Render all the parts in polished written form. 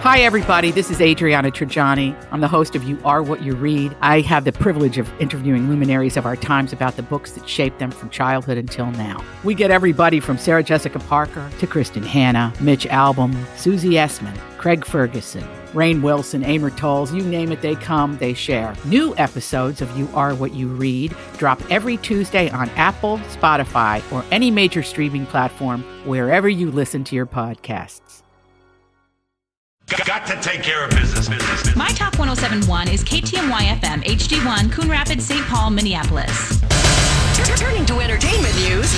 Hi, everybody. This is Adriana Trajani. I'm the host of You Are What You Read. I have the privilege of interviewing luminaries of our times about the books that shaped them from childhood until now. We get everybody from Sarah Jessica Parker to Kristen Hanna, Mitch Albom, Susie Essman, Craig Ferguson, Rainn Wilson, Amor Tolls, you name it, they come, they share. New episodes of You Are What You Read drop every Tuesday on Apple, Spotify, or any major streaming platform wherever you listen to your podcasts. Got to take care of business. My Talk 107.1 is KTMY FM, HD1, Coon Rapids, St. Paul, Minneapolis. Turning to entertainment news.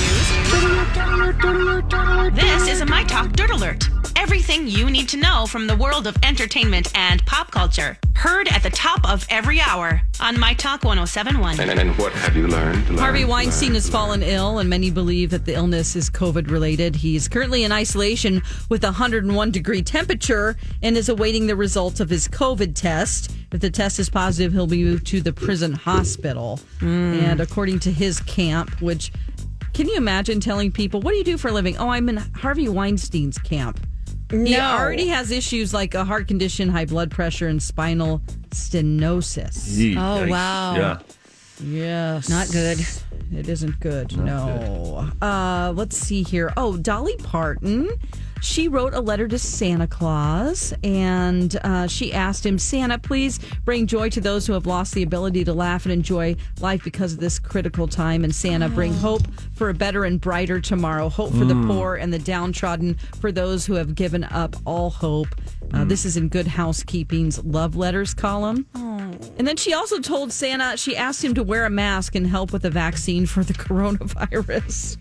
This is a My Talk Dirt Alert. Everything you need to know from the world of entertainment and pop culture. Heard at the top of every hour on My Talk 107.1. And what have you learned? Harvey Weinstein has fallen ill, and many believe that the illness is COVID-related. He's currently in isolation with a 101-degree temperature and is awaiting the results of his COVID test. If the test is positive, he'll be moved to the prison hospital. And according to his camp, which, can you imagine telling people, what do you do for a living? Oh, I'm in Harvey Weinstein's camp. He already has issues like a heart condition, high blood pressure, and spinal stenosis. Oh, wow. Yeah. Yes. Not good. It isn't good. No. Let's see here. Oh, Dolly Parton. She wrote a letter to Santa Claus, and she asked him, Santa, please bring joy to those who have lost the ability to laugh and enjoy life because of this critical time. And Santa, bring hope for a better and brighter tomorrow. Hope for the poor and the downtrodden, for those who have given up all hope. This is in Good Housekeeping's Love Letters column. And then she also told Santa, she asked him to wear a mask and help with the vaccine for the coronavirus.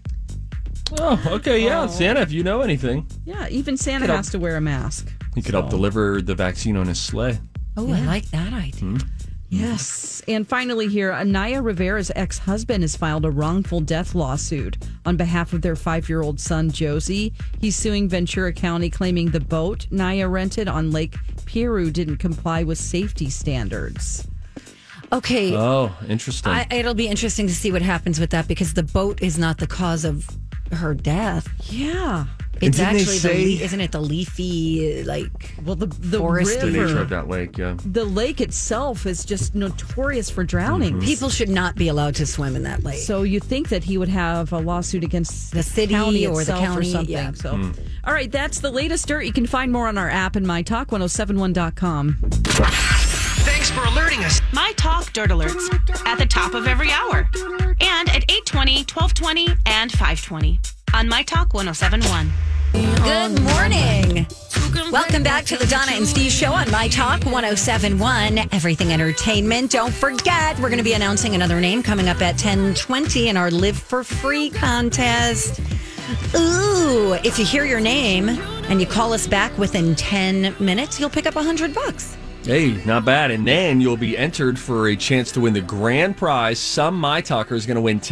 Oh, okay, yeah. Santa, if you know anything. Yeah, even Santa has to wear a mask. He could help deliver the vaccine on his sleigh. Oh, I like that idea. Yes. And finally here, Anaya Rivera's ex-husband has filed a wrongful death lawsuit on behalf of their 5-year-old son, Josie. He's suing Ventura County, claiming the boat Naya rented on Lake Piru didn't comply with safety standards. Okay. Oh, interesting. It'll be interesting to see what happens with that, because the boat is not the cause of her death. Yeah. It's actually isn't it the leafy, the forest? The river, nature of that lake, yeah. the lake itself is just notorious for drowning. People should not be allowed to swim in that lake. So you think that he would have a lawsuit against The city county or the itself county, or something. yeah. So, all right, that's the latest dirt. You can find more on our app and mytalk1071.com. Thanks for alerting us. My Talk Dirt Alerts at the top of every hour. And at 8:20, 12:20, and 5:20 on My Talk 107.1. Good morning. Welcome back to the Donna and Steve Show on My Talk 107.1, Everything Entertainment. Don't forget, we're going to be announcing another name coming up at 10:20 in our Live for Free contest. Ooh, if you hear your name and you call us back within 10 minutes, you'll pick up $100. Hey, not bad. And then you'll be entered for a chance to win the grand prize. Some My Talker is going to win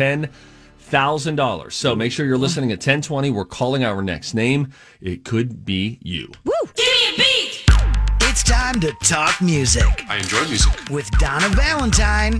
$10,000. So make sure you're listening at 10:20. We're calling our next name. It could be you. Woo! Give me a beat! It's time to talk music I enjoy music. with Donna Valentine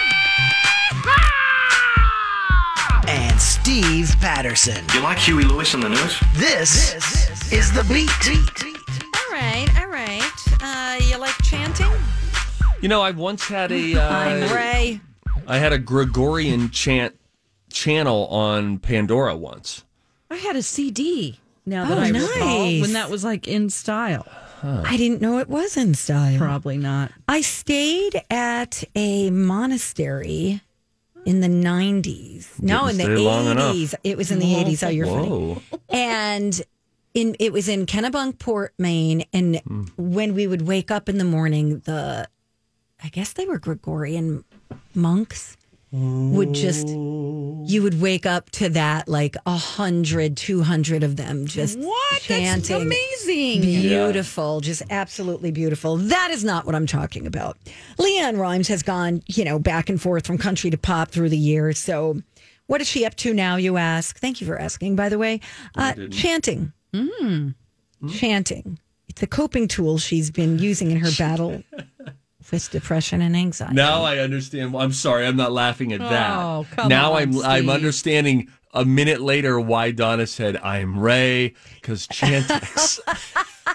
and Steve Patterson. You like Huey Lewis in the news? This is The Beat. All right. You like chanting? You know, I once had I'm Ray. I had a Gregorian channel on Pandora once. I had a CD. Now that I recall, nice. when that was like in style. I didn't know it was in style. Probably not. I stayed at a monastery in the 90s. No, in the stay long 80s. It was in the 80s. Oh, you're funny. Whoa. And it was in Kennebunkport, Maine. And when we would wake up in the morning, I guess they were Gregorian monks, would just, you would wake up to that, like 100, 200 of them just chanting. That's amazing. Beautiful. Just absolutely beautiful. That is not what I'm talking about. Leanne Rimes has gone, back and forth from country to pop through the years. So what is she up to now, you ask? Thank you for asking, by the way. Chanting. Chanting. It's a coping tool she's been using in her battle with depression and anxiety. Now I understand. I'm sorry, I'm not laughing at that. Oh, come now on, I'm Steve. understanding a minute later why Donna said I'm Ray, because chanting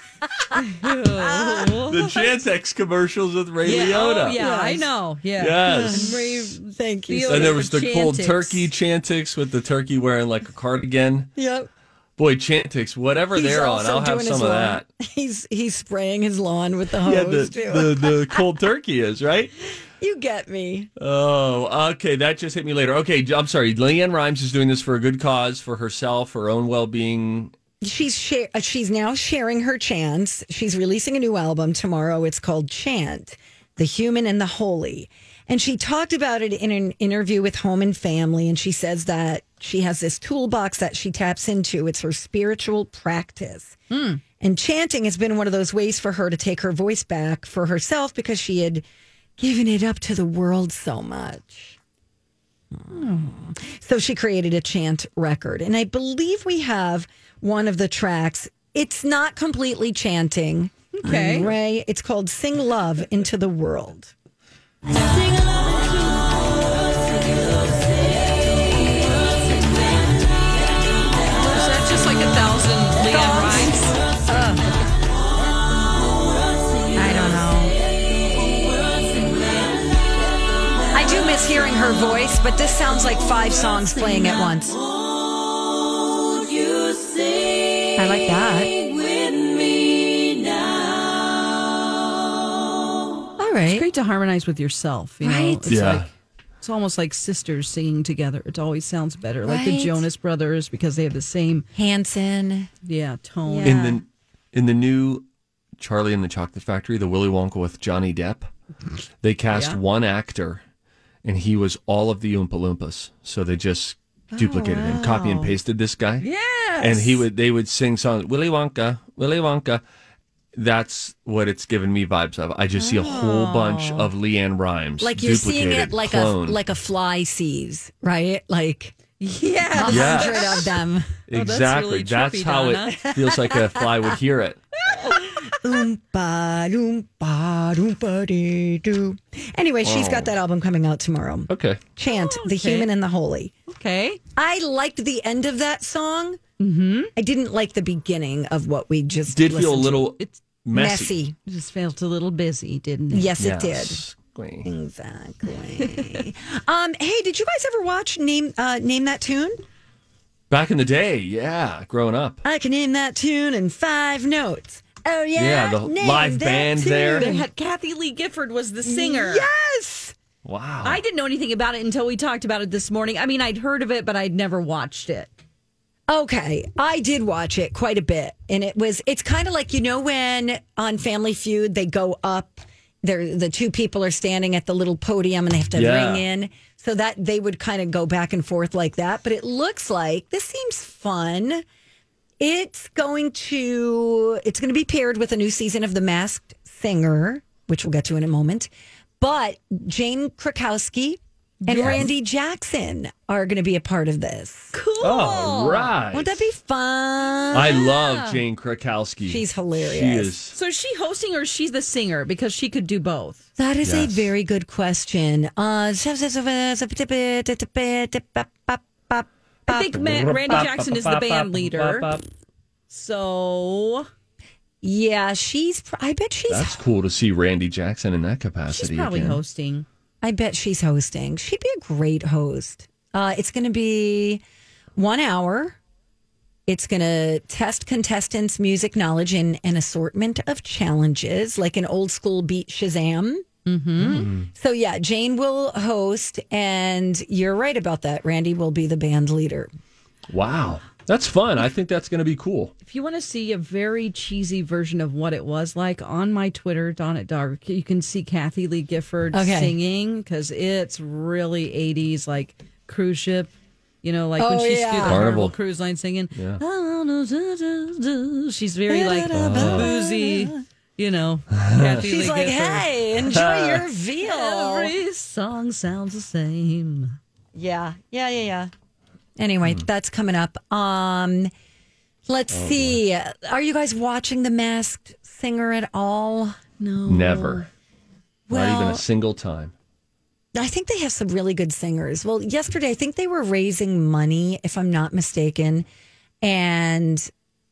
The Chantix commercials with Ray Liotta. Oh, yeah, I know. Yeah. Yes. Thank you. And there was the cold Chantix. turkey Chantix with the turkey wearing like a cardigan. Yep. Boy, Chantix, whatever He's they're on, also I'll have doing his some of lawn. that. He's spraying his lawn with the hose Yeah, too. the cold turkey is, right? You get me. Oh, okay. That just hit me later. Okay, I'm sorry. Leanne Rimes is doing this for a good cause, for herself, her own well-being. She's now sharing her chants. She's releasing a new album tomorrow. It's called Chant, The Human and the Holy. And she talked about it in an interview with Home and Family. And she says that she has this toolbox that she taps into. It's her spiritual practice. And chanting has been one of those ways for her to take her voice back for herself because she had given it up to the world so much. So she created a chant record. And I believe we have one of the tracks. It's not completely chanting. Okay. Ray, it's called Sing Love into the World. Is that just like 1,000 Leanne Rimes? I don't know. I do miss hearing her voice, but this sounds like 5 songs playing at once. I like that. All It's right. great to harmonize with yourself. You know? Right? It's Yeah. like it's almost like sisters singing together. It always sounds better. Like the Right. Jonas Brothers, because they have the same Hanson. tone. Yeah. In the new Charlie and the Chocolate Factory, the Willy Wonka with Johnny Depp, they cast one actor, and he was all of the Oompa Loompas. So they just duplicated him, copy and pasted this guy. Yes. And they would sing songs, Willy Wonka, Willy Wonka. That's what it's given me vibes of. I just see a whole bunch of Leanne Rimes, Like you're seeing it duplicated, like cloned. like a fly sees, right? Like Yeah. 100 of them. Exactly. really That's trippy, how Donna. it feels like a fly would hear it. Oompa, loompa, loompa dee doo. Anyway, she's got that album coming out tomorrow. Okay. Chant, The Human and the Holy. Okay. I liked the end of that song. Mm-hmm. I didn't like the beginning of what we just Did feel a listened to. little It's messy. it just felt a little busy, didn't it? Yes, it did. Yes. Exactly. Hey, did you guys ever watch Name That Tune? Back in the day, yeah, growing up. I can name that tune in 5 notes. Oh yeah, Yeah, the name live that band tune. there. They had Kathy Lee Gifford was the singer. Yes. Wow. I didn't know anything about it until we talked about it this morning. I mean, I'd heard of it, but I'd never watched it. Okay, I did watch it quite a bit, and it's kind of like, you know, when on Family Feud they go up, the 2 people are standing at the little podium and they have to ring in, so that they would kind of go back and forth like that. But it looks like this seems fun. It's going to be paired with a new season of The Masked Singer, which we'll get to in a moment. But Jane Krakowski and Randy Jackson are going to be a part of this. Cool. All right. Won't that be fun? I love Jane Krakowski. She's hilarious. She is. So is she hosting or she's the singer? Because she could do both. That is a Yes. very good question. I think Randy Jackson is the band leader. So Yeah, I bet she's. That's cool to see Randy Jackson in that capacity. she's probably again. hosting. I bet she's hosting. She'd be a great host. It's going to be 1 hour. It's going to test contestants' music knowledge in an assortment of challenges, like an old school beat Shazam. Mm-hmm. So, yeah, Jane will host, and you're right about that. Randy will be the band leader. Wow. That's fun. I think that's going to be cool. If you want to see a very cheesy version of what it was like, on my Twitter, Dawn at Dark, you can see Kathy Lee Gifford singing, because it's really 80s, like cruise ship. You know, like when she's through the Carnival Cruise Line singing. Yeah. She's very like boozy, you know. Kathy She's Lee like, Gifford. hey, enjoy your veal. Every song sounds the same. Yeah. Anyway, that's coming up. Let's see. Are you guys watching The Masked Singer at all? No. Never. Not even Well, a single time. I think they have some really good singers. Well, yesterday, I think they were raising money, if I'm not mistaken. And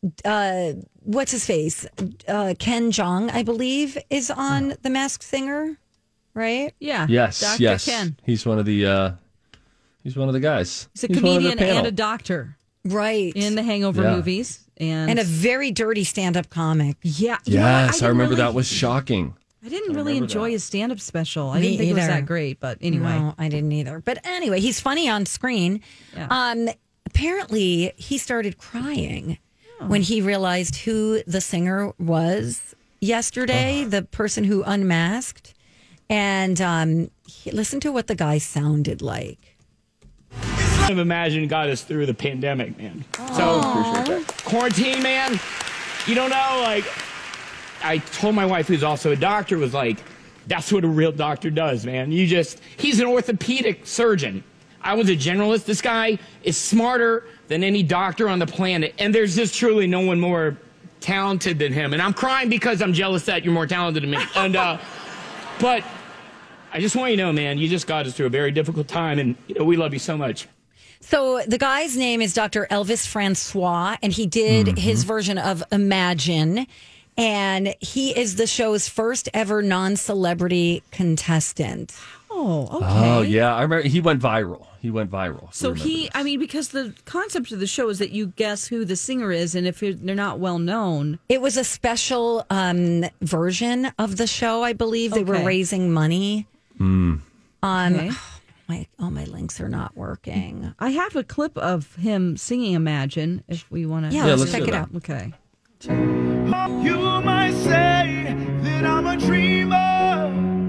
what's his face? Ken Jeong, I believe, is on The Masked Singer, right? Yeah. Yes, Dr. yes. Ken. He's one of the guys. He's a one of the comedian panel. and a doctor Right. in the Hangover Yeah. movies. And a very dirty stand-up comic. yeah. You know what? Yes, I didn't remember really- that was shocking. I didn't really enjoy his stand-up special. I Me didn't think it was either. that great, but anyway. No, I didn't either. But anyway, he's funny on screen. Yeah. Apparently, he started crying when he realized who the singer was yesterday, the person who unmasked. And listen to what the guy sounded like. I've imagined got us through the pandemic, man. So quarantine, man. You don't know, like, I told my wife, who's also a doctor, was like, that's what a real doctor does, man. He's an orthopedic surgeon. I was a generalist. This guy is smarter than any doctor on the planet. And there's just truly no one more talented than him. And I'm crying because I'm jealous that you're more talented than me. And, but I just want you to know, man, you just got us through a very difficult time. And, we love you so much. So the guy's name is Dr. Elvis Francois, and he did his version of Imagine. And he is the show's first ever non-celebrity contestant. Oh, okay. Oh, yeah. I remember he went viral. So because the concept of the show is that you guess who the singer is, and if they're not well known. It was a special version of the show, I believe. They were Okay. raising money. Okay. My links are not working. I have a clip of him singing Imagine if we want to. Yeah, Yeah, let's let's check do it that. out. Okay. You might say that I'm a dreamer,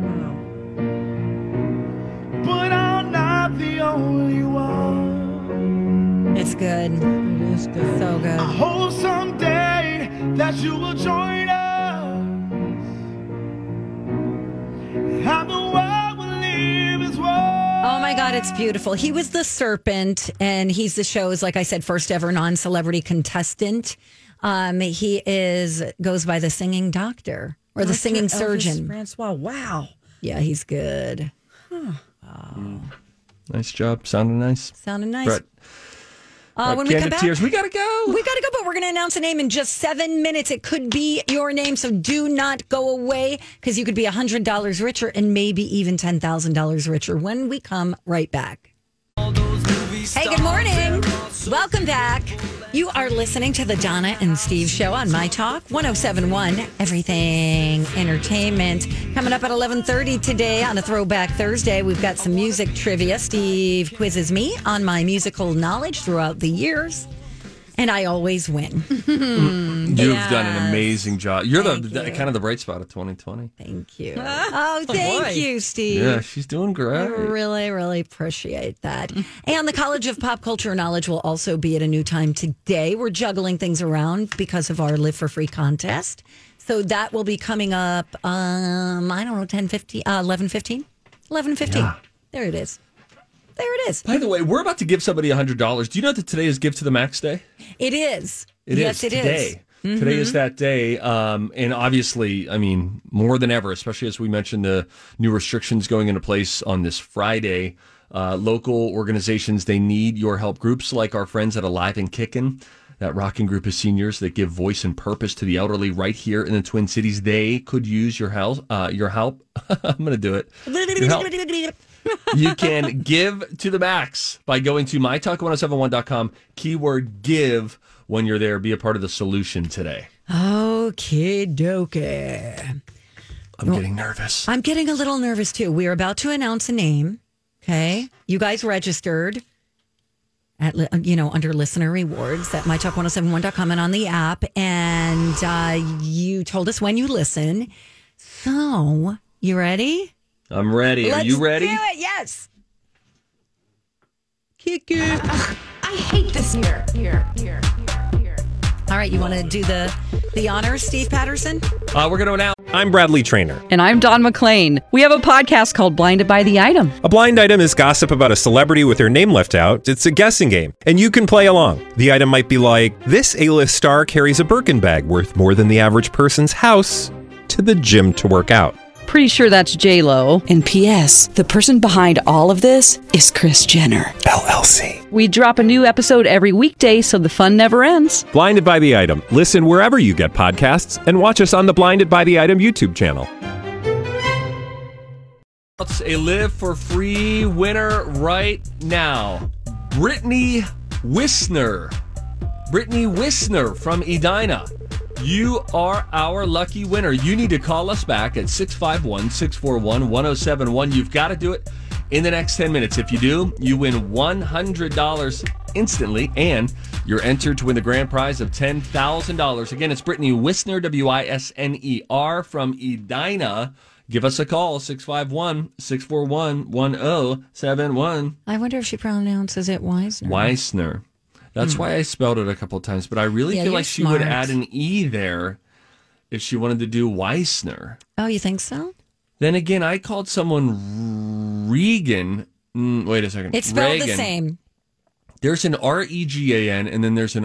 but I'm not the only one. It's good. It is good. So good. I hope someday that you will join us, and the world will live as one. Oh my God, it's beautiful. He was the serpent, and he's the show's, like I said, first ever non-celebrity contestant. He goes by the singing doctor or the singing Elvis surgeon. Francois. Wow. Yeah, he's good. Nice job. Sounded nice. Sounded nice. Brett. When we come back, Tears. We got to go. but we're going to announce a name in just 7 minutes. It could be your name, so do not go away because you could be $100 richer and maybe even $10,000 richer when we come right back. Hey, good morning. Welcome back. You are listening to the Donna and Steve Show on My Talk 107.1 Everything Entertainment. Coming up at 11:30 today on a Throwback Thursday, we've got some music trivia. Steve quizzes me on my musical knowledge throughout the years, and I always win. You've done an amazing job. You're Thank the you. kind of the bright spot of 2020. Thank you. Oh, thank you, Steve. Yeah, she's doing I great. really, really appreciate that. And the College of Pop Culture Knowledge will also be at a new time today. We're juggling things around because of our Live for Free contest. So that will be coming up, I don't know, 11:15? 11:15. Yeah. There it is. There it is. By the way, we're about to give somebody $100. Do you know that today is Give to the Max Day? It is. It yes, is it today. is. Mm-hmm. Today is that day. And obviously, I mean, more than ever, especially as we mentioned the new restrictions going into place on this Friday, local organizations, they need your help. Groups like our friends at Alive and Kickin', that rocking group of seniors that give voice and purpose to the elderly right here in the Twin Cities. They could use your help. I'm going to do it. Your help. You can give to the max by going to mytalk1071.com, keyword give when you're there. Be a part of the solution today. Okay, dokie. I'm getting nervous. I'm getting a little nervous too. We're about to announce a name. Okay. You guys registered at, under listener rewards at mytalk1071.com and on the app. And you told us when you listen. So, you ready? I'm ready. Are you ready? Let's do it. Yes. Kick it. I hate this here. All right. You want to do the honors, Steve Patterson? We're going to announce. I'm Bradley Trainer. And I'm Don McClain. We have a podcast called Blinded by the Item. A blind item is gossip about a celebrity with their name left out. It's a guessing game, and you can play along. The item might be like, this A-list star carries a Birkin bag worth more than the average person's house to the gym to work out. Pretty sure that's J-Lo. And P.S. the person behind all of this is Kris Jenner, LLC. We drop a new episode every weekday so the fun never ends. Blinded by the Item. Listen wherever you get podcasts and watch us on the Blinded by the Item YouTube channel. It's a Live for Free winner right now. Brittany Wisner. Brittany Wisner from Edina. You are our lucky winner. You need to call us back at 651-641-1071. You've got to do it in the next 10 minutes. If you do, you win $100 instantly, and you're entered to win the grand prize of $10,000. Again, it's Brittany Wisner, Wisner from Edina. Give us a call, 651-641-1071. I wonder if she pronounces it Wisner. Wisner. That's why I spelled it a couple of times, but I really feel like she would add an E there if she wanted to do Wisner. Oh, you think so? Then again, I called someone Regan. Wait a second. It's spelled Reagan. the same. There's an Regan, and then there's an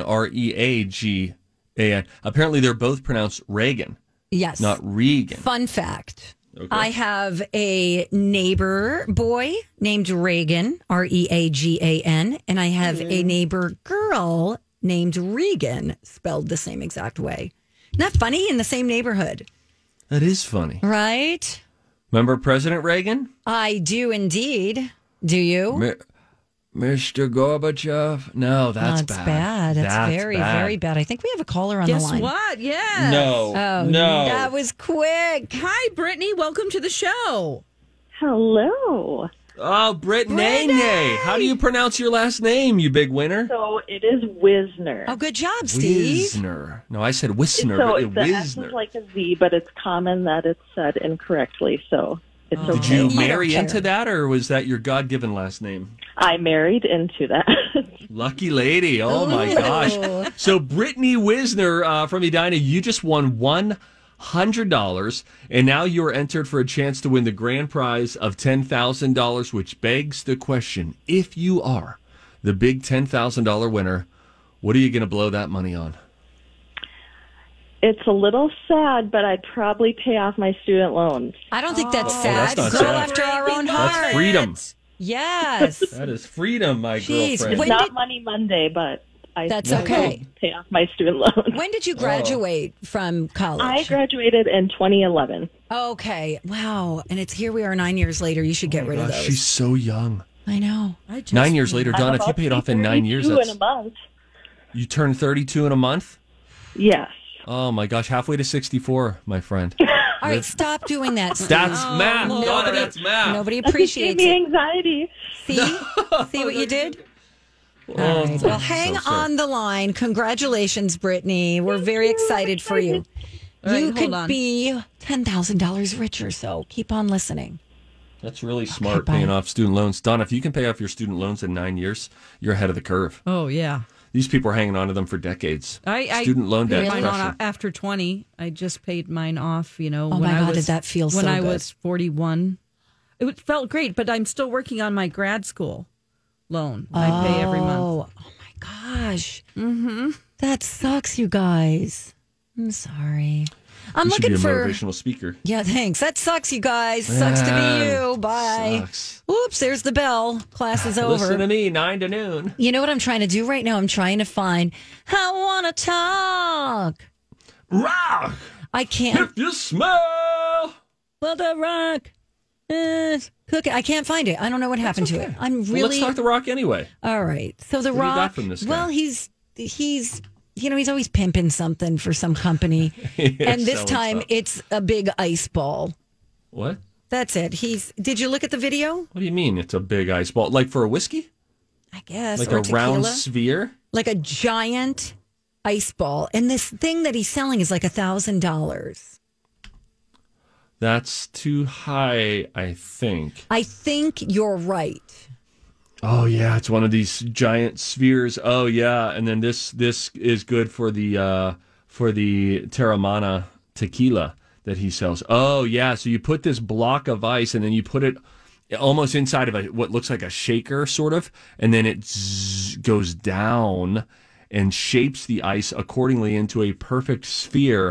Reagan. Apparently, they're both pronounced Reagan. Yes. Not Regan. Fun fact. Okay. I have a neighbor boy named Reagan, Reagan, and I have a neighbor girl named Regan, spelled the same exact way. Isn't that funny? In the same neighborhood. That is funny. Right? Remember President Reagan? I do indeed. Do you? Mr. Gorbachev? No, that's bad. That's very, very bad. I think we have a caller on Guess the line. what? Yes. No. Oh, no. That was quick. Hi, Brittany. Welcome to the show. Hello. Oh, Brittany. How do you pronounce your last name, you big winner? So it is Wisner. Oh, good job, Steve. Wisner. No, I said Wisner, So but the S Wisner. is like a Z, but it's common that it's said incorrectly. So it's okay. Did you I marry don't into care. that, or was that your God-given last name? I married into that. Lucky lady. Oh, my gosh. So Brittany Wisner from Edina, you just won $100, and now you are entered for a chance to win the grand prize of $10,000, which begs the question, if you are the big $10,000 winner, what are you going to blow that money on? It's a little sad, but I'd probably pay off my student loans. I don't think that's that's sad. not Girl sad. after our own heart. That's freedom. Yes. That is freedom, my Jeez, girlfriend. It's not Money Monday, but I That's still okay. pay off my student loans. When did you graduate from college? I graduated in 2011. Okay. Wow. And it's here we are 9 years later. You should get rid of Gosh, those. she's so young. I know. 9 years later, Don, if you paid off in 9 years, that's that's, in a month. you turn 32 in a month? Yes. Oh, my gosh. Halfway to 64, my friend. All right, stop doing that, Steve. That's math. Donna, that's math. Nobody That just gave appreciates me it. anxiety. See? See what you did? Oh, All right. Well, hang so sorry. on the line. Congratulations, Brittany. We're very excited for you. All right, You hold could on. be $10,000 richer, so keep on listening. That's really smart, bye. paying off student loans. Don, if you can pay off your student loans in 9 years, you're ahead of the curve. Oh, yeah. These people are hanging on to them for decades. I Student loan debt paid mine pressure. on after 20. I just paid mine off, you know. Oh, when my I God, was, did that feel when so I good. was 41. It felt great, but I'm still working on my grad school loan. I pay every month. Oh my gosh. Mm-hmm. That sucks, you guys. I'm sorry. I'm You should be looking a for. motivational speaker. Yeah, thanks. That sucks, you guys. Sucks to be you. Bye. Sucks. Oops, there's the bell. Class is over. Listen to me, 9 to noon. You know what I'm trying to do right now? I'm trying to find I Want to Talk. Rock! I can't. If you smell. Well, the rock is cooking. I can't find it. I don't know what happened to it. I'm Well, really. let's talk the Rock anyway. All right. So the What do you rock. got from this guy? Well, he's you know, he's always pimping something for some company, and this selling time stuff. it's a big ice ball. What? That's it. Did you look at the video? What do you mean it's a big ice ball? Like for a whiskey? I guess Like or a round tequila. sphere? Like a giant ice ball, and this thing that he's selling is like $1,000. That's too high, I think. I think you're right. Oh yeah, it's one of these giant spheres. Oh yeah, and then this is good for the Terramana tequila that he sells. Oh yeah, so you put this block of ice and then you put it almost inside of what looks like a shaker, sort of, and then it goes down and shapes the ice accordingly into a perfect sphere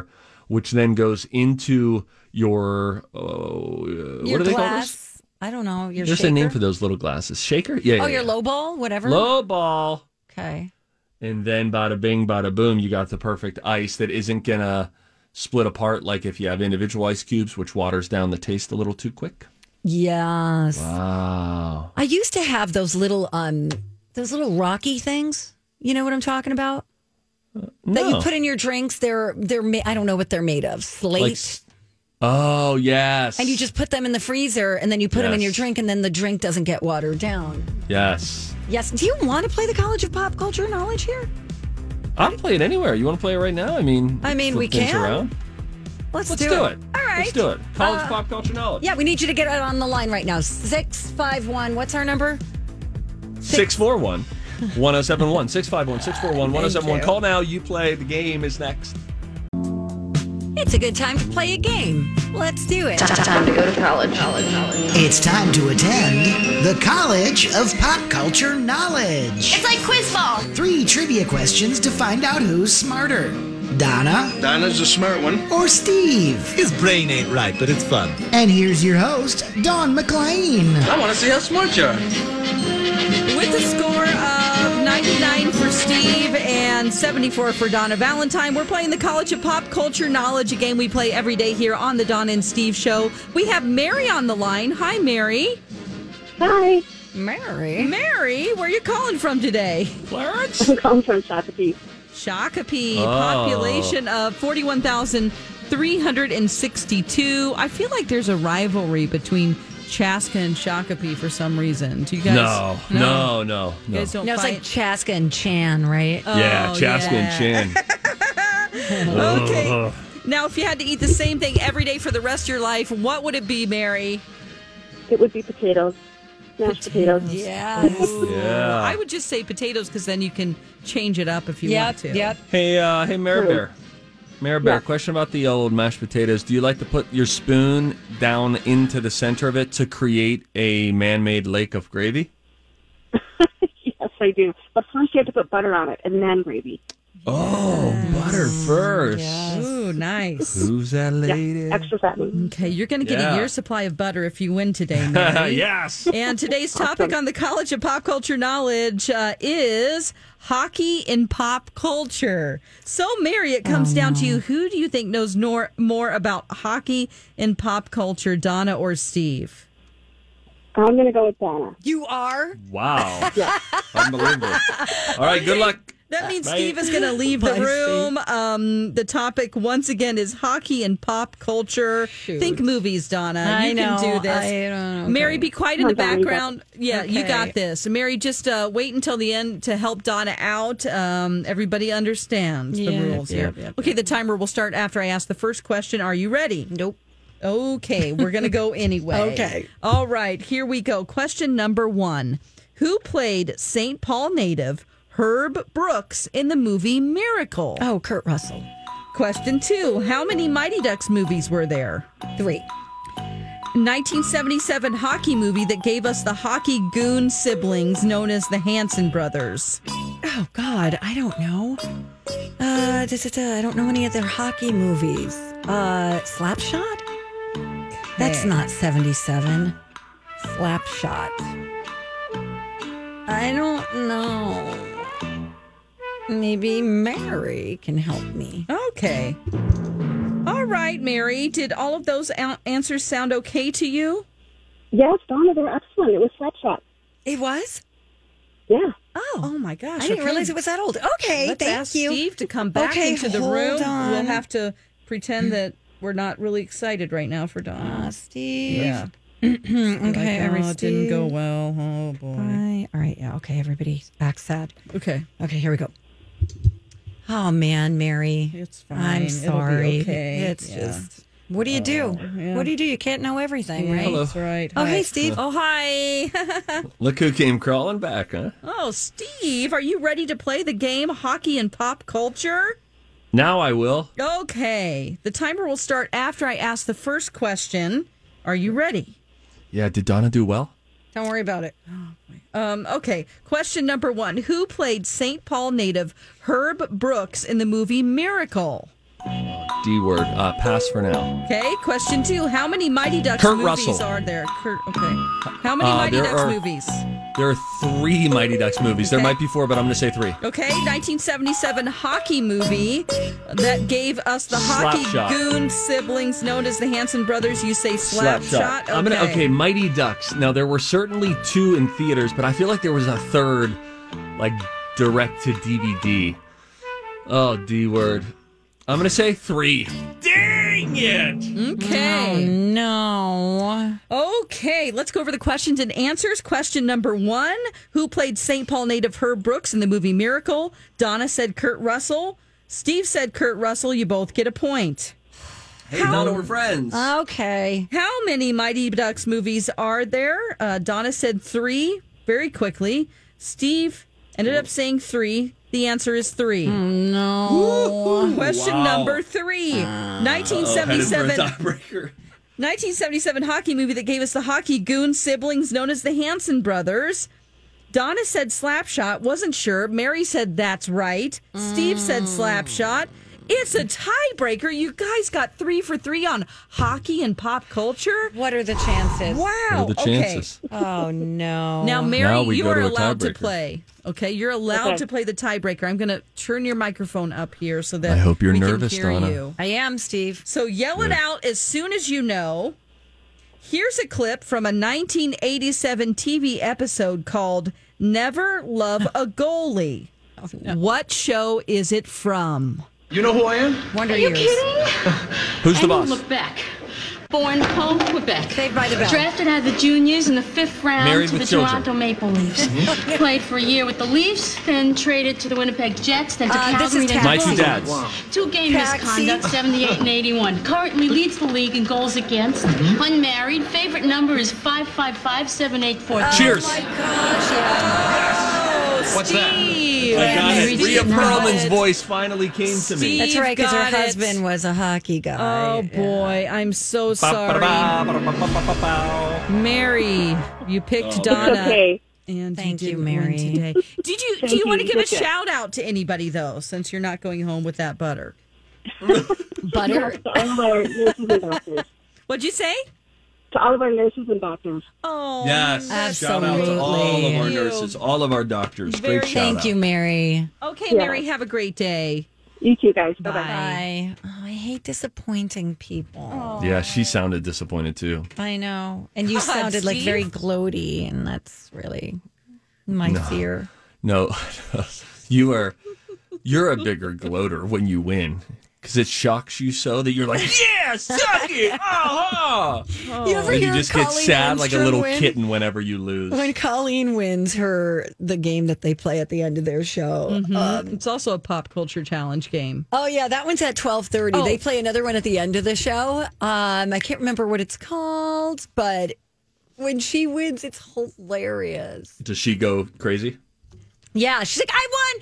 which then goes into your what do they call those? I don't know. Your There's shaker? a name for those little glasses. Shaker? Yeah. Oh, your low ball, whatever. Low ball. Okay. And then bada bing, bada boom, you got the perfect ice that isn't gonna split apart like if you have individual ice cubes, which waters down the taste a little too quick. Yes. Wow. I used to have those little rocky things. You know what I'm talking about? That you put in your drinks. They're I don't know what they're made of. Slate. Oh, yes. And you just put them in the freezer, and then you put them in your drink, and then the drink doesn't get watered down. Yes. Yes. Do you want to play the College of Pop Culture Knowledge here? I'll play it anywhere. You want to play it right now? I mean, we things can. Around. Let's do it. All right. Let's do it. College Pop Culture Knowledge. Yeah, we need you to get it on the line right now. 651. What's our number? 641 1071. 651 641 1071. Call now. You play. The game is next. It's a good time to play a game. Let's do it. Time to go to college. It's time to attend the College of Pop Culture Knowledge. It's like quiz ball. 3 trivia questions to find out who's smarter. Donna? Donna's a smart one. Or Steve? His brain ain't right, but it's fun. And here's your host, Dawn McLean. I want to see how smart you are. With a score of 99 for Steve and 74 for Donna Valentine, we're playing the College of Pop Culture Knowledge, a game we play every day here on the Donna and Steve Show. We have Mary on the line. Hi, Mary. Hi. Mary, where are you calling from today? Clarence? I'm calling from Shakopee. Shakopee, population of 41,362. I feel like there's a rivalry between Chaska and Shakopee for some reason. Do you guys? No. You guys don't it's fight? like Chaska and Chan, right? Yeah, Chaska and Chan. Okay. Now, if you had to eat the same thing every day for the rest of your life, what would it be, Mary? It would be potatoes. Mashed potatoes. Yeah. Yeah. I would just say potatoes because then you can change it up if you want to. Yep. Hey, Mary Bear. Mary Bear, question about the old mashed potatoes. Do you like to put your spoon down into the center of it to create a man-made lake of gravy? Yes, I do. But first you have to put butter on it and then gravy. Oh, butter first. Yes. Ooh, nice. Who's that lady? Yeah, extra fattening. Okay, you're going to get a year's supply of butter if you win today, Mary. Yes. And today's topic on the College of Pop Culture Knowledge is hockey in pop culture. So, Mary, it comes down to you. Who do you think knows more about hockey in pop culture, Donna or Steve? I'm going to go with Donna. You are? Wow. Yeah. Unbelievable. All right, good luck. That means Steve is going to leave the room. The topic, once again, is hockey and pop culture. Shoot. Think movies, Donna. I you know. can do this. I don't know. Mary, be quiet in the background. Yeah, you Okay. got this. Mary, just wait until the end to help Donna out. Everybody understands the rules here. Okay, the timer will start after I ask the first question. Are you ready? Nope. Okay, we're going to go anyway. Okay. All right, here we go. Question number 1. Who played St. Paul native Herb Brooks in the movie Miracle? Oh, Kurt Russell. Question 2. How many Mighty Ducks movies were there? 3. 1977 hockey movie that gave us the hockey goon siblings known as the Hanson brothers. Oh, God. I don't know. I don't know any of their hockey movies. Slapshot? That's not 77. Slapshot. I don't know. Maybe Mary can help me. Okay. All right, Mary. Did all of those answers sound okay to you? Yes, Donna, they're excellent. It was Slapshot. It was? Yeah. Oh my gosh. I didn't realize it was that old. Okay, Let's thank ask you. Steve to come back Okay, into the hold room. on. We'll have to pretend that we're not really excited right now for Donna. Steve. Yeah. Okay, it didn't go well. Oh boy. All right, yeah, okay, everybody back sad. Okay. Okay, here we go. Oh man, Mary. It's fine. I'm It'll be sorry. okay. It's Yeah. just what do you do? yeah. What do you do? You can't know everything, right? Hello. That's right. Oh, Hi. hey, Steve. Oh, hi. Look who came crawling back, huh? Oh, Steve, are you ready to play the game Hockey and Pop Culture? Now I will. Okay. The timer will start after I ask the first question. Are you ready? Yeah, did Donna do well? Don't worry about it. Okay. Question number 1. Who played St. Paul native Herb Brooks in the movie Miracle? D word. Pass for now. Okay, question 2. How many Mighty Ducks Kurt movies Russell. are there? Okay. How many Mighty Ducks movies? There are 3 Mighty Ducks movies. Okay. There might be 4, but I'm going to say 3. Okay, 1977 hockey movie that gave us the hockey Slapshot. goon siblings known as the Hanson brothers. You say Slapshot? Okay, Mighty Ducks. Now, there were certainly 2 in theaters, but I feel like there was a third, like, direct to DVD. Oh, D word. I'm going to say 3. Dang it! Okay. No. Okay, let's go over the questions and answers. Question number 1. Who played St. Paul native Herb Brooks in the movie Miracle? Donna said Kurt Russell. Steve said Kurt Russell. You both get a point. Hey, Donna, we're friends. Okay. How many Mighty Ducks movies are there? Donna said 3 very quickly. Steve ended up saying 3. The answer is 3. No. Woo-hoo. Question number 3. 1977 hockey movie that gave us the hockey goon siblings known as the Hanson brothers. Donna said Slapshot. Wasn't sure. Mary said that's right. Steve said Slapshot. It's a tiebreaker. You guys got 3 for 3 on hockey and pop culture. What are the chances? Wow. What are the chances? Okay. Oh, no. Now, Mary, we you go are to a allowed to tiebreaker. play. Okay, you're allowed to play the tiebreaker. I'm going to turn your microphone up here so that I hope you're we nervous, can hear Donna. you. I am, Steve. So yell it out as soon as you know. Here's a clip from a 1987 TV episode called Never Love a Goalie. What show is it from? You know who I am? Wonder Years. Who's the boss? Quebec. Born home, Quebec. Saved by the Bell. Drafted out of the juniors in the 5th round Married to with the children. Toronto Maple Leafs. Played for a year with the Leafs, then traded to the Winnipeg Jets, then to this Calgary. is then to My 2 Boston. dads. 2-game misconduct, 78 and 81. Currently leads the league in goals against. Unmarried. Favorite number is 555-784. Cheers. Oh, my gosh, yeah. What's that? Steve. I got it. Steve Rhea got Perlman's it. voice finally came to me. Steve That's right, because her got it. husband was a hockey guy. Oh, boy. I'm so sorry. Mary, you picked Donna. It's okay. And Thank you, you, didn't Mary. win today. Do you Thank want to you. give a It's okay. shout out to anybody though, since you're not going home with that butter? Butter. To all of our nurses and doctors. What'd you say? To all of our nurses and doctors. Oh, Yes. Shout out to all of our Absolutely. nurses, all of our doctors. Very- Great shout Thank out. you, Mary. Okay, Yeah. Mary. Have a great day. You too, guys. Bye-bye. Bye. Oh, I hate disappointing people. Yeah, she sounded disappointed too. I know. And you God, sounded like Steve. very gloaty, and that's really my fear. No, you're a bigger gloater when you win because it shocks you so that you're like, yeah, suck it. Uh-huh. You ever And hear you just get Colleen sad like a Lindstrom little win? kitten whenever you lose. When Colleen wins the game that they play at the end of their show. It's also a pop culture challenge game. Oh yeah, that one's at 12:30. Oh. They play another one at the end of the show. I can't remember what it's called, but when she wins, it's hilarious. Does she go crazy? Yeah, she's like, I won.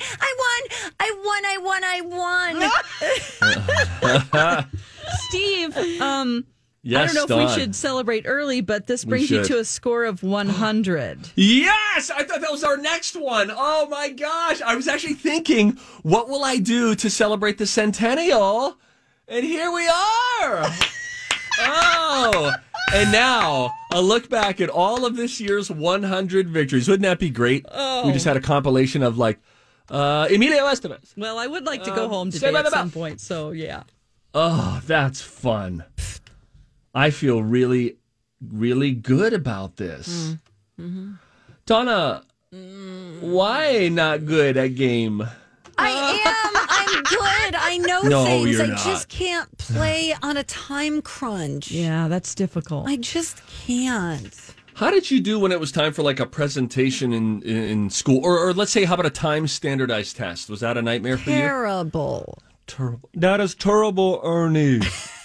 Steve, Yes, I don't know if Dawn. we should celebrate early, but this brings you should. to a score of 100. Yes, I thought that was our next one. Oh my gosh, I was actually thinking, what will I do to celebrate the centennial? And here we are. Oh, and now a look back at all of this year's 100 victories. Wouldn't that be great? Oh. We just had a compilation of like Emilio Estevez. Well, I would like to go home Say today by at the some bell. point, so yeah. Oh, that's fun. I feel really, really good about this. Donna, why not good at game? I am. I'm good. I know No, things. you're I not. just can't play on a time crunch. Yeah, that's difficult. I just can't. How did you do when it was time for like a presentation in school? Or let's say, how about a time standardized test? Was that a nightmare for you? Terrible. Terrible. That is terrible, Ernie.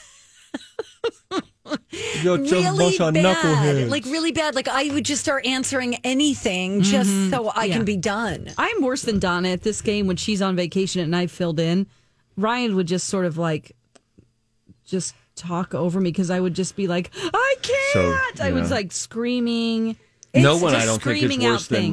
You're just a Really bunch of bad. knuckleheads. Like really bad. Like I would just start answering anything just so I can be done. I'm worse than Donna at this game when she's on vacation and I filled in. Ryan would just sort of like just talk over me because I would just be like, I can't. So, I was yeah. like screaming. No It's one, just I don't think, is screaming out worse than things.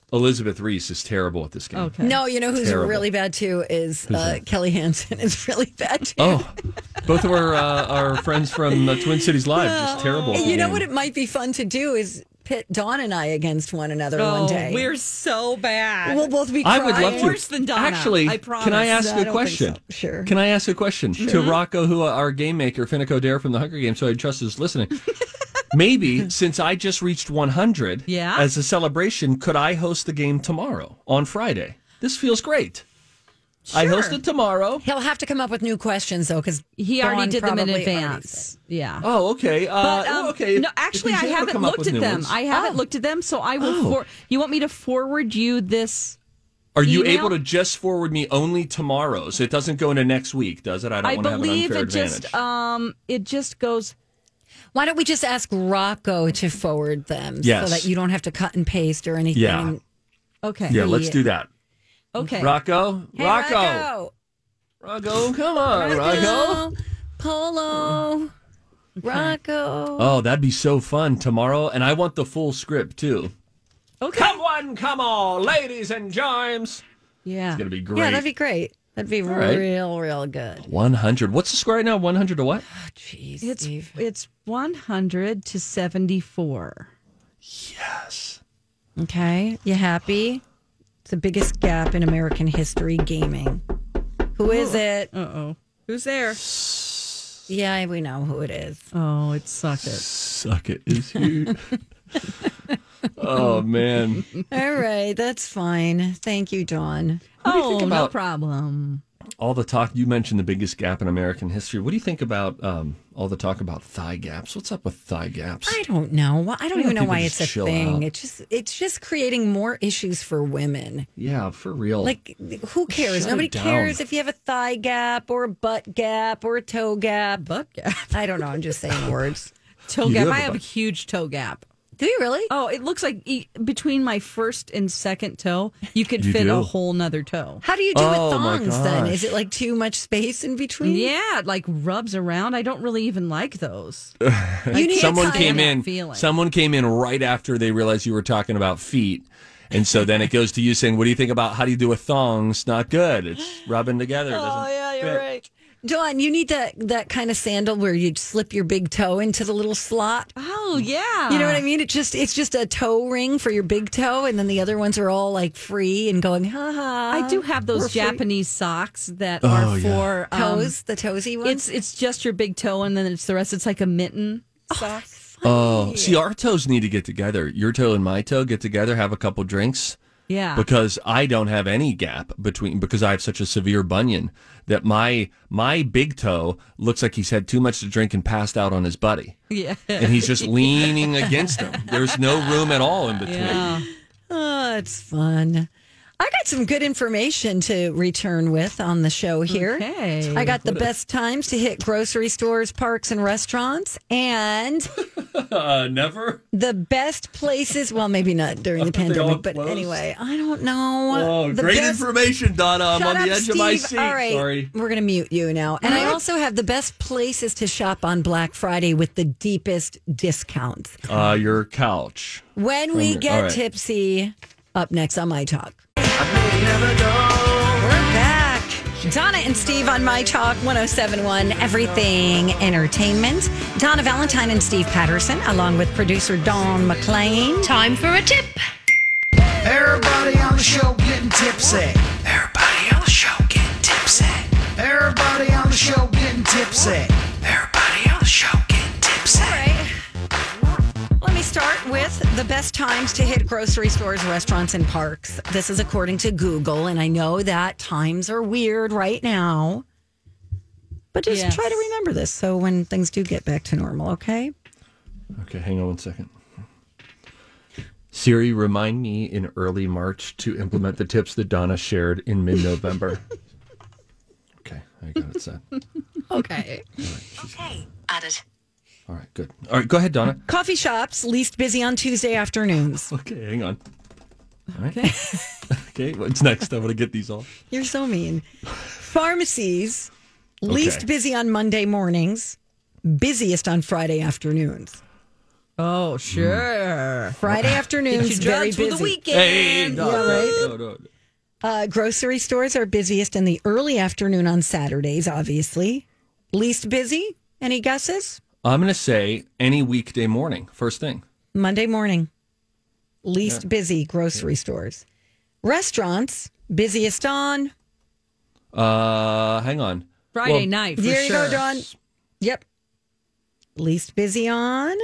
Elizabeth Reese is terrible at this game. Okay. No, you know who's Terrible. really bad too is Kelly Hansen is really bad too. Oh, both of our friends from Twin Cities Live, just terrible. at the You know game. what it might be fun to do is pit Dawn and I against one another one day. We're so bad. We'll both be I crying. would love to. Worse than Donna, Actually, I promise. can I ask I a don't question? think so. Sure. Can I ask a question to Rocco, who our game maker, Finico Dare from the Hunger Games, so I trust is listening? Maybe since I just reached 100, as a celebration, could I host the game tomorrow on Friday? This feels great. I host it tomorrow. He'll have to come up with new questions though, because He already did them in advance. Yeah. Oh, okay. Okay. No, actually, I If he's able to haven't come up looked with at new them. ones. I haven't looked at them, so I will. You want me to forward you this? Are you email? able to just forward me only tomorrow, so it doesn't go into next week, does it? I don't want to have an believe unfair it advantage. it just goes. Why don't we just ask Rocco to forward them Yes. so that you don't have to cut and paste or anything? Yeah. Okay. Yeah, let's do that. Okay. Rocco? Hey, Rocco, come on, Rocco. Polo. Rocco. Oh, that'd be so fun tomorrow. And I want the full script, too. Okay. Come on, ladies and germs. Yeah. It's going to be great. Yeah, that'd be great. That'd be right. real good. 100. What's the score right now? 100 to what? Jeez, It's 100 to 74. Yes. Okay, you happy? It's the biggest gap in American history gaming. Who is it? Uh-oh. Who's there? Yeah, we know who it is. Oh, it's Suck It. Suck It is huge. Oh, man. All right, that's fine. Thank you, Dawn. Oh, no about- problem. All the talk, you mentioned the biggest gap in American history. What do you think about all the talk about thigh gaps? What's up with thigh gaps? I don't know. I don't even know people why just it's a chill thing. out. It's just creating more issues for women. Yeah, for real. Like, who cares? Shut Nobody it down. cares if you have a thigh gap or a butt gap or a toe gap. Butt gap. I don't know. I'm just saying words. Toe You gap. do I have a have a butt. huge toe gap. Do you really? Oh, it looks like between my first and second toe, you could You fit do? a whole nother toe. How do you do Oh, with my thongs then? gosh. Is it like too much space in between? Yeah, it like rubs around. I don't really even like those. You need Someone a tie- came that in. feeling. Someone came in right after they realized you were talking about feet, and so then it goes to you saying, "What do you think about how do you do with thongs? Not good. It's rubbing together." It Oh, doesn't yeah, you're fit." right. Dawn, you need that kind of sandal where you slip your big toe into the little slot. Oh yeah, You know what I mean? It's just a toe ring for your big toe, and then the other ones are all like free and going, ha ha. I do have those we're free. Japanese socks that Oh, are yeah. for toes, the toesy ones. It's just your big toe, and then it's the rest. It's like a mitten sock. Oh, see, our toes need to get together. Your toe and my toe get together, have a couple drinks. Yeah, Because I don't have any gap because I have such a severe bunion that my big toe looks like he's had too much to drink and passed out on his buddy. yeah. And he's just leaning against him. There's no room at all in between. Yeah. Oh, it's fun. I got some good information to return with on the show here. Okay. I got the best times to hit grocery stores, parks, and restaurants, and Never? the best places. Well, maybe not during the They all pandemic, but closed? anyway, I don't know. Oh, The great best- information, Donna. I'm Shut on the up, edge of my Steve. seat. All right, Sorry. we're going to mute you now. And I also have the best places to shop on Black Friday with the deepest discounts. Your couch. When we All get right. tipsy, up next on My Talk. We're back. Donna and Steve on My Talk 1071, Everything Entertainment. Donna Valentine and Steve Patterson, along with producer Dawn McClain. Time for a tip. Everybody on the show getting tipsy. Everybody on the show getting tipsy. Everybody on the show getting tipsy. Everybody on the show getting tipsy. All right. Let me start with the best times to hit grocery stores, restaurants, and parks. This is according to Google, and I know that times are weird right now. But just Yes. try to remember this so when things do get back to normal, okay? Okay, hang on one second. Siri, remind me in early March to implement the tips that Donna shared in mid-November. Okay, I got it set. Okay. Okay, added. All right, good. All right, go ahead, Donna. Coffee shops, least busy on Tuesday afternoons. Okay, hang on. All right. Okay, what's next? I want to get these all. You're so mean. Pharmacies, least Okay. busy on Monday mornings, busiest on Friday afternoons. Oh, sure. Friday afternoons, very busy. For the weekend. Grocery stores are busiest in the early afternoon on Saturdays, obviously. Least busy? Any guesses? I'm going to say any weekday morning, first thing. Monday morning. Least busy grocery stores. Restaurants, busiest on? Hang on. Friday night, for there sure. You go, Dawn. Yep. Least busy on?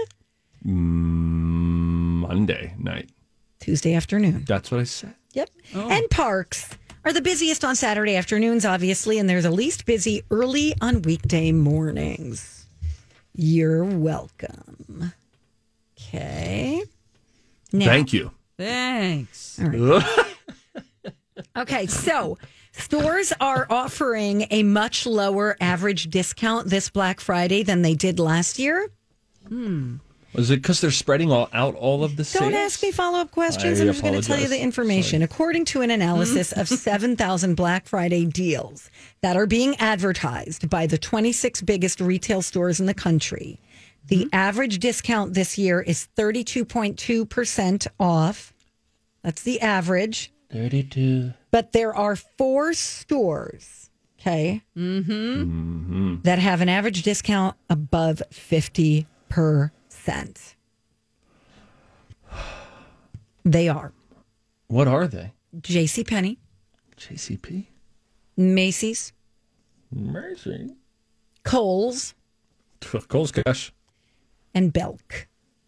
Monday night. Tuesday afternoon. That's what I said. Yep. And parks are the busiest on Saturday afternoons, obviously, and they're the least busy early on weekday mornings. You're welcome. Okay. Now, Thank you. Thanks. All right. Okay, so stores are offering a much lower average discount this Black Friday than they did last year. Was it because they're spreading out all of the sales? Don't ask me follow-up questions. I'm just going to tell you the information. Sorry. According to an analysis of 7,000 Black Friday deals that are being advertised by the 26 biggest retail stores in the country, the average discount this year is 32.2% off. That's the average. 32. But there are 4 stores, okay, that have an average discount above 50%. They are. What are they? JCPenney. JCP? Macy's. Macy's. Kohl's. Kohl's Cash. And Belk.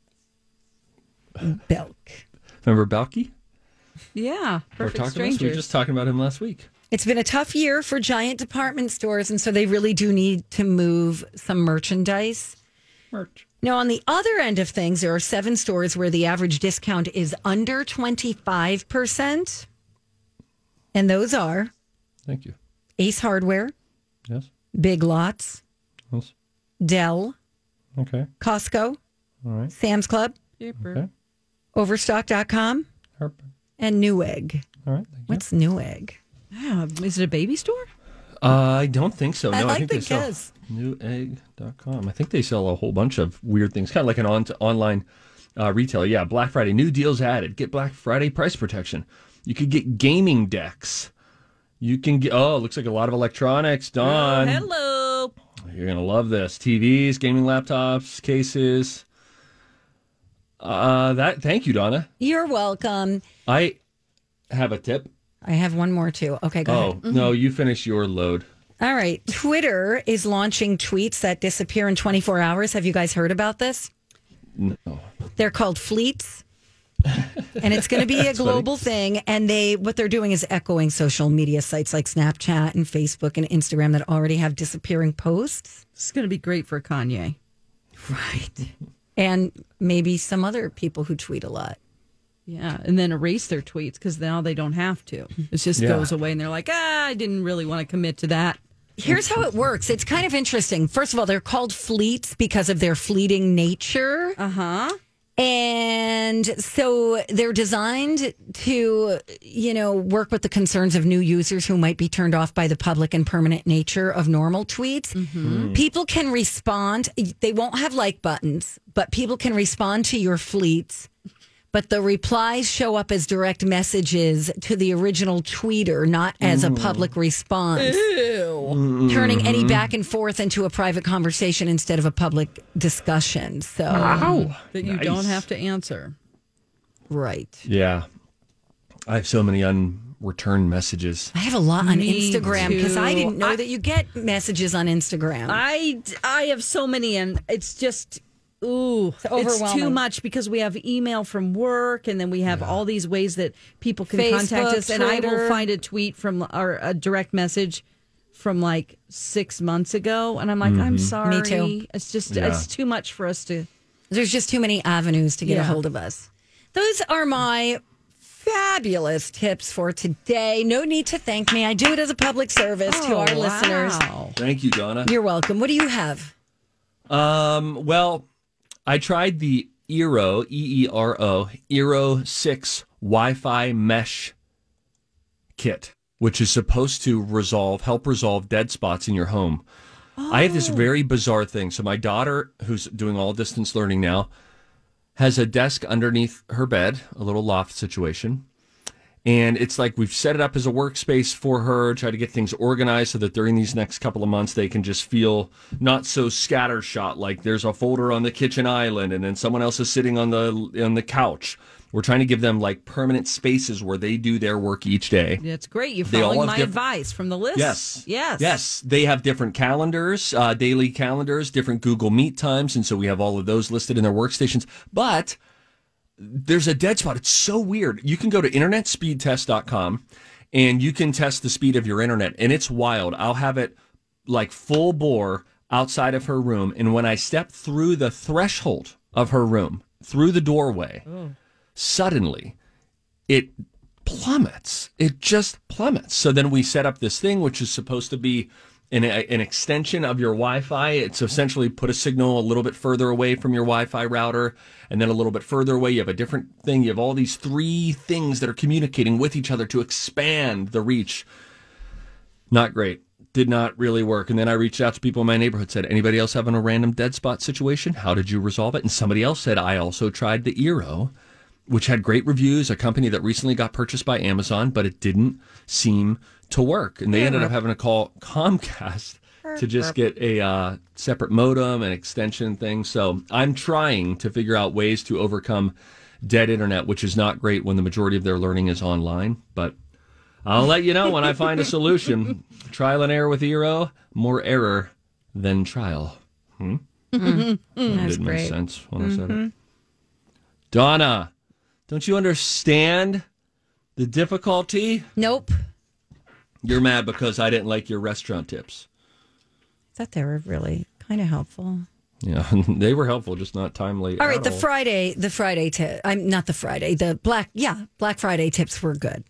Remember Balky? Yeah. Perfect We Strangers. were just talking about him last week. It's been a tough year for giant department stores, and so they really do need to move some merchandise. Now, on the other end of things, there are 7 stores where the average discount is under 25%. And those are Thank you. Ace Hardware, Yes. Big Lots, Yes. Dell, Okay. Costco, All right. Sam's Club, Okay. Overstock.com, and Newegg. All right. What's Newegg? Yeah, is it a baby store? I don't think so. No, I like think the they sell guess. newegg.com. I think they sell a whole bunch of weird things, kind of like an online retailer. Yeah, Black Friday, new deals added. Get Black Friday price protection. You could get gaming decks. You can get, looks like a lot of electronics. Dawn. Hello. You're going to love this. TVs, gaming laptops, cases. Thank you, Donna. You're welcome. I have a tip. I have one more too. Okay, go ahead. No, you finish your load. All right. Twitter is launching tweets that disappear in 24 hours. Have you guys heard about this? No. They're called fleets. And it's going to be a global thing. And what they're doing is echoing social media sites like Snapchat and Facebook and Instagram that already have disappearing posts. It's going to be great for Kanye. Right. And maybe some other people who tweet a lot. Yeah, and then erase their tweets because now they don't have to. It just goes away, and they're like, I didn't really want to commit to that. Here's how it works. It's kind of interesting. First of all, they're called fleets because of their fleeting nature. Uh-huh. And so they're designed to, work with the concerns of new users who might be turned off by the public and permanent nature of normal tweets. People can respond. They won't have like buttons, but people can respond to your fleets. But the replies show up as direct messages to the original tweeter, not as a public response. Ew. Turning any back and forth into a private conversation instead of a public discussion. So that you don't have to answer. Right. Yeah. I have so many unreturned messages. I have a lot on Me Instagram because I too. didn't know that you get messages on Instagram. I have so many, and it's just... Ooh, it's overwhelming. too much because we have email from work, and then we have all these ways that people can Facebook, contact us. And I will Twitter. find a tweet from or a direct message from like 6 months ago, and I'm like, I'm sorry. Me too. It's just it's too much for us to. There's just too many avenues to get a hold of us. Those are my fabulous tips for today. No need to thank me. I do it as a public service to our listeners. Thank you, Donna. You're welcome. What do you have? Well, I tried the Eero, E-E-R-O, Eero 6 Wi-Fi mesh kit, which is supposed to help resolve dead spots in your home. I have this very bizarre thing. So my daughter, who's doing all distance learning now, has a desk underneath her bed, a little loft situation. And it's like we've set it up as a workspace for her, try to get things organized so that during these next couple of months, they can just feel not so scattershot, like there's a folder on the kitchen island and then someone else is sitting on the couch. We're trying to give them like permanent spaces where they do their work each day. That's great. You're following my advice from the list. Yes. They have different calendars, daily calendars, different Google Meet times. And so we have all of those listed in their workstations. But there's a dead spot. It's so weird. You can go to internetspeedtest.com and you can test the speed of your internet. And it's wild. I'll have it like full bore outside of her room. And when I step through the threshold of her room, through the doorway, suddenly it plummets. It just plummets. So then we set up this thing, which is supposed to be an extension of your Wi-Fi. It's essentially put a signal a little bit further away from your Wi-Fi router, and then a little bit further away, you have a different thing. You have all these 3 things that are communicating with each other to expand the reach. Not great. Did not really work. And then I reached out to people in my neighborhood, said, anybody else having a random dead spot situation? How did you resolve it? And somebody else said, I also tried the Eero, which had great reviews, a company that recently got purchased by Amazon, but it didn't seem to work. And they ended up having to call Comcast to just get a separate modem and extension thing. So I'm trying to figure out ways to overcome dead internet, which is not great when the majority of their learning is online. But I'll let you know when I find a solution. Trial and error with Eero, more error than trial. That's Didn't make great. sense when I said it. Donna, don't you understand the difficulty? Nope. You're mad because I didn't like your restaurant tips. I thought they were really kind of helpful. Yeah, they were helpful, just not timely. All right, the Friday tip. I'm not the Friday. The Black Friday tips were good.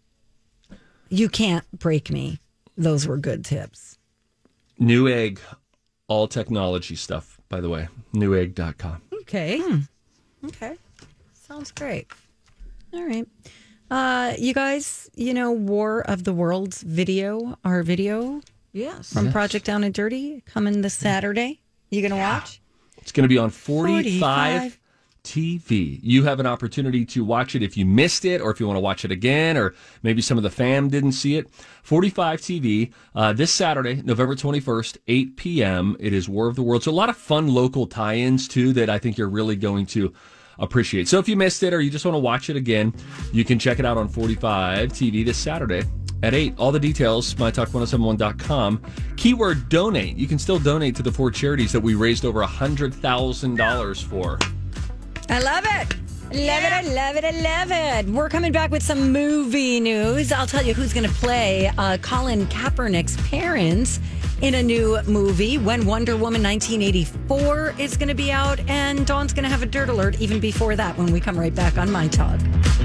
You can't break me. Those were good tips. Newegg, all technology stuff, by the way. Newegg.com. Okay. Okay. Sounds great. All right. You guys, War of the Worlds video, our video from Project Down and Dirty coming this Saturday. You going to watch? It's going to be on 45 TV. You have an opportunity to watch it if you missed it or if you want to watch it again or maybe some of the fam didn't see it. 45 TV this Saturday, November 21st, 8 p.m. It is War of the Worlds. So a lot of fun local tie-ins, too, that I think you're really going to appreciate. So if you missed it or you just want to watch it again, you can check it out on 45 TV this Saturday at 8. All the details, mytalk1071.com. Keyword donate. You can still donate to the 4 charities that we raised over $100,000 for. I love it. I love it. We're coming back with some movie news. I'll tell you who's going to play Colin Kaepernick's parents in a new movie when Wonder Woman 1984 is going to be out. And Dawn's going to have a dirt alert even before that when we come right back on My Talk.